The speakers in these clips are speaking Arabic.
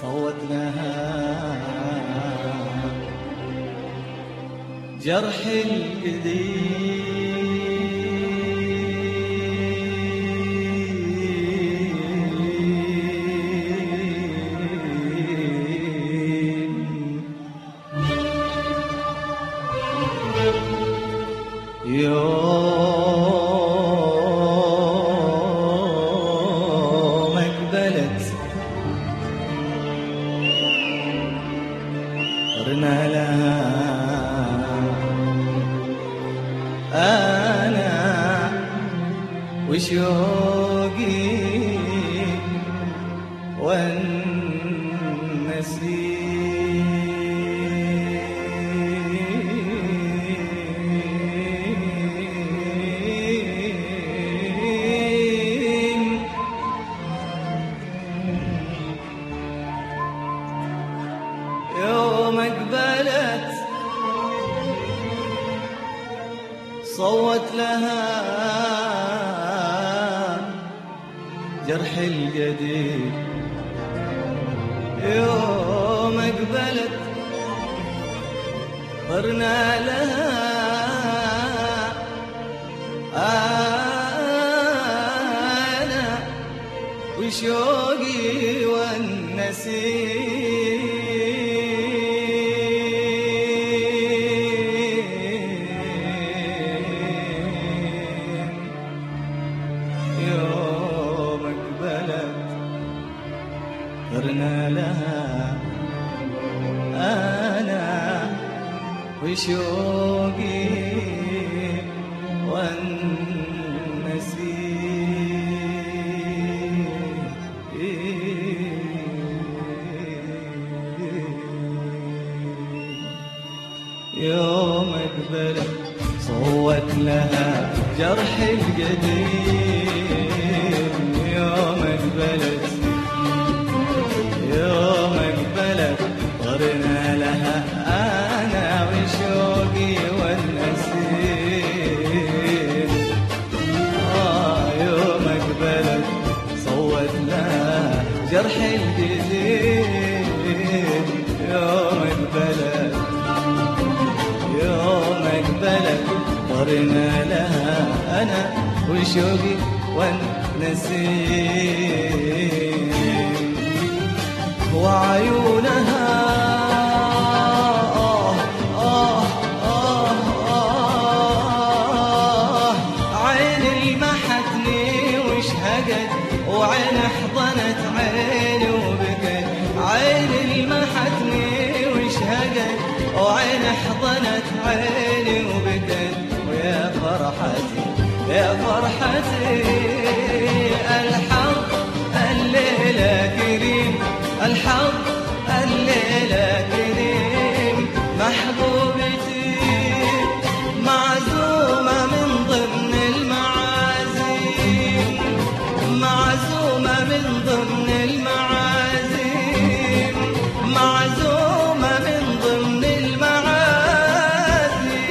صوت لها جرح القديم. يوم اقبلت قرنا لها أنا وشوقي والنسيم. يوم اقبلت صوت لها جرح القديم. يوم اقبلت قرنا لها أنا وشوقي والنسيم. يوم اقبلت قرنا لها أنا وشوقي والنسيم. يوم اقبلت صوت لها جرح القديم. يوم اقبلت قرنا لها أنا وشوقي والنسيم. يوم اقبلت صوت لها جرح القديم. يوم اقبلت قرنا لها أنا وشوقي والنسيم. وعيونها عين المحتني واشهقت وعين حضنت عيني وبكت. عين المحتني واشهقت وعين حضنت عيني وبكت. ويا فرحتي يا فرحتي الحظ الليلة كريم. الحظ الليلة كريم. محبوبتي معزومة من ضمن المعازيم. معزومة من ضمن المعازيم. معزومة من ضمن المعازيم.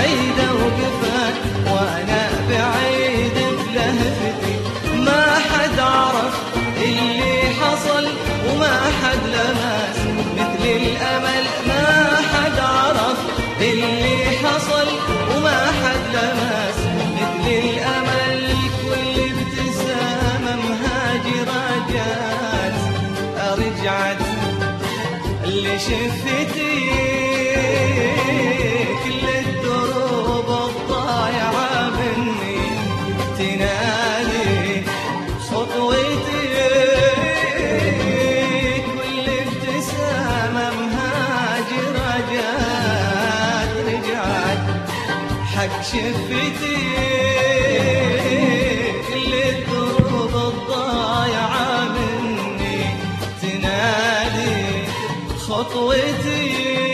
بعيدة وقفت وأنا بعيد بلهفتي، ما حد عرف اللي حصل وما حد لمس مثل الأمل، ما حد عرف اللي حصل وما حد لمس مثل الأمل. كل ابتسامة مهاجرة جات رجعت لشفتي، كل الدروب الضايعة مني تنادي خطوتي. كل ابتسامة مهاجرة جات رجعت حق شفتي، كل الدروب الضايعة مني تنادي خطوتي.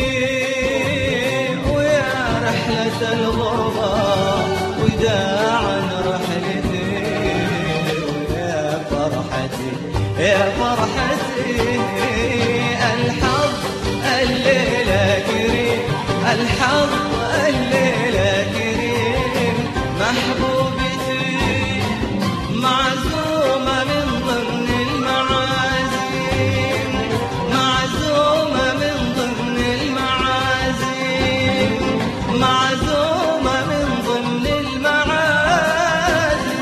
ويا رحلة الغربة وداعا رحلتي، ويا فرحتي يا فرحتي. الحظ الليلة كريم، الحظ الليلة كريم، محبوبتي معزومة من ضمن المعازيم، معزومة من ضمن المعازيم، معزومة من ضمن المعازيم.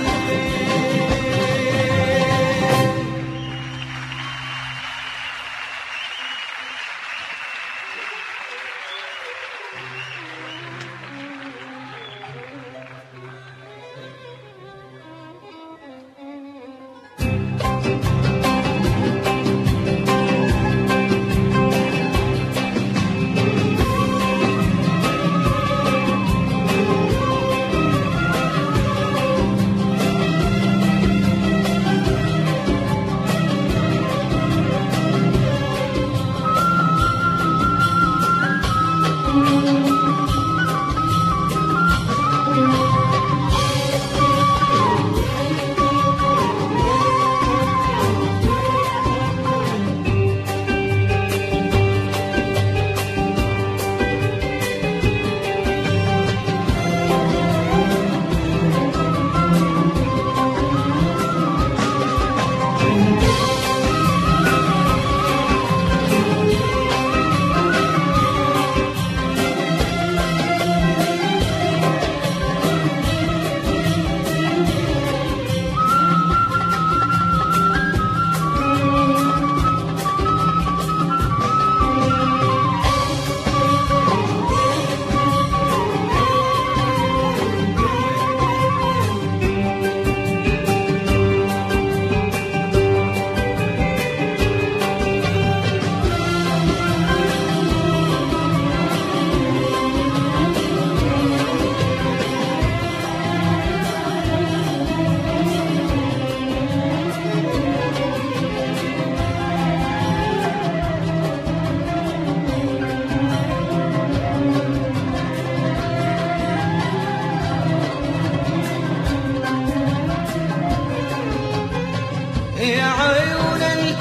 يا عيون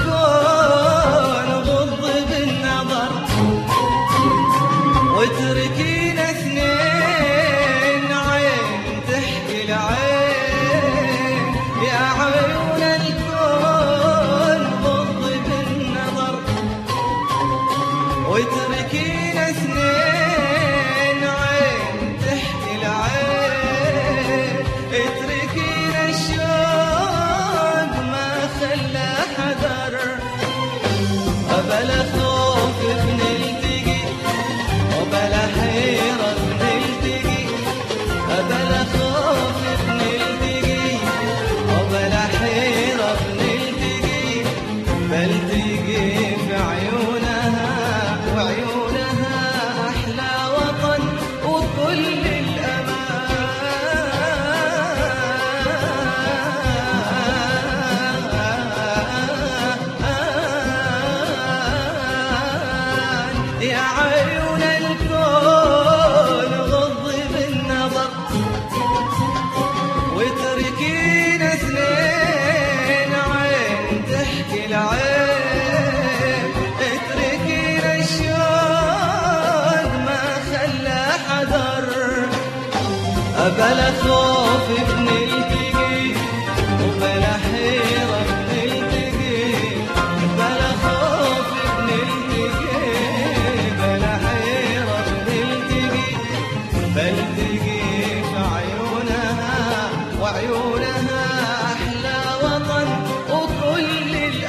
الكون غض بالنظر واتركينا اثنين عين تحكي العين. يا عيون الكون غض بالنظر واتركينا اثنين عين تحكي العين. اتركينا الشوق ما خلى حذر، بلا خوف بنلتقي وبلا حيرة بنلتقي، بلا خوف بنلتقي وبلا حيرة بنلتقي. بلتقي في عيونها وعيونها بلا خوف بنلتقي وبلا حيرة بنلتقي، بلا خوف بنلتقي بلا حيرة بنلتقي، بلتقي في عيونها وعيونها أحلى وطن وكل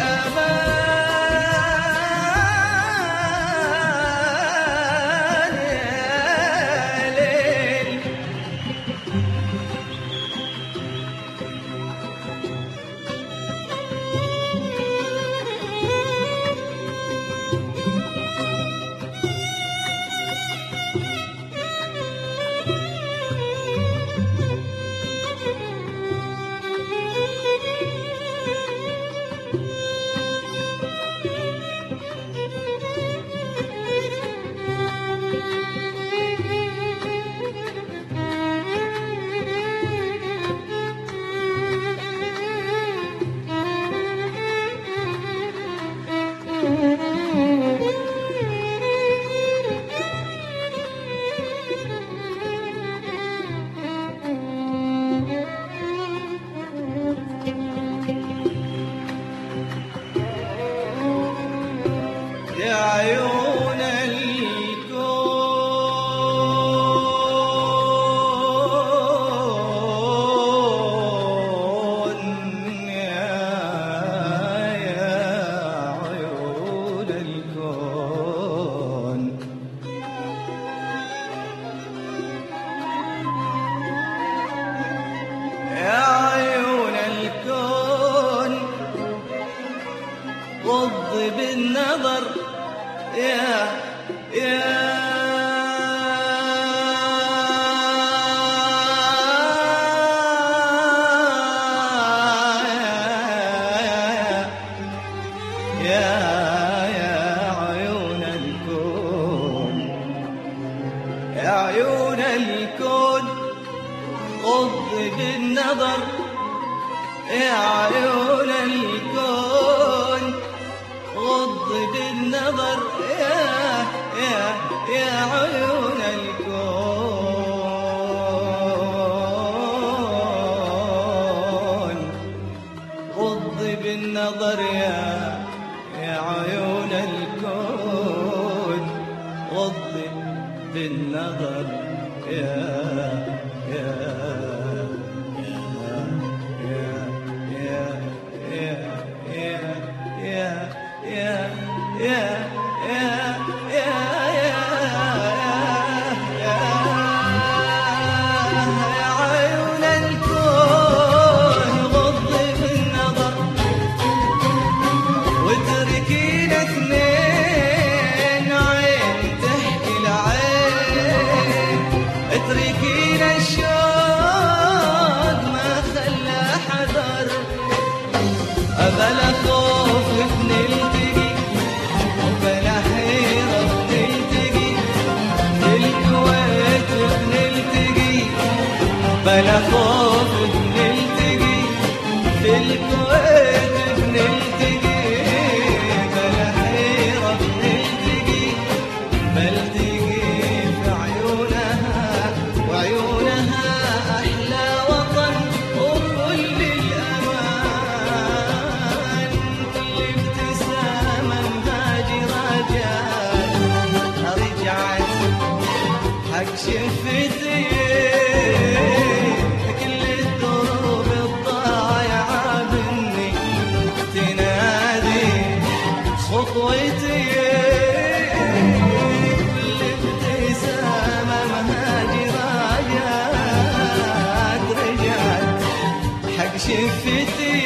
الأمان يا ليل. يا عيون الكون يا عيون الكون، يا عيون الكون غض بالنظر يا عيون الكون، يا عيون الكون غض بالنظر، يا عيون الكون غض بالنظر، يا عيون الكون غض بالنظر، يا عيون الكون غض بالنظر، اتركينا الشوق ما خلى حذر، بلا خوف بنلتقي وبلا حيرة بنلتقي، في الكويت بنلتقي بلا خوف بنلتقي، في الكويت بنلتقي بلا حيرة بنلتقي، بلتقي في عيونها وعيونها أحلى وطن وكل الأمان، كل ابتسامة مهاجرة رجعت حق شفتي، كل الدروب الضايعة مني تنادي خطوتي، كل ابتسامة مهاجرة رجعت حق شفتي،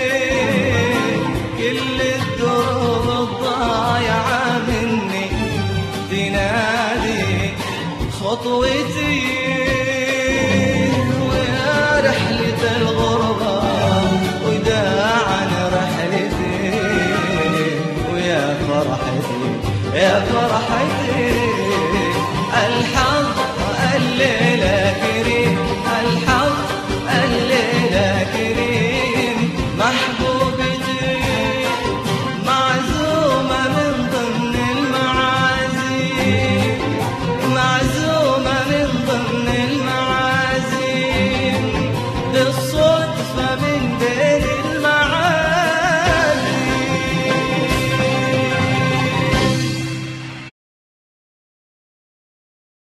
كل الدروب الضايعة مني تنادي خطوتي، ويا رحلة الغربة وداعا رحلتي، ويا فرحتي يا فرحتي الحق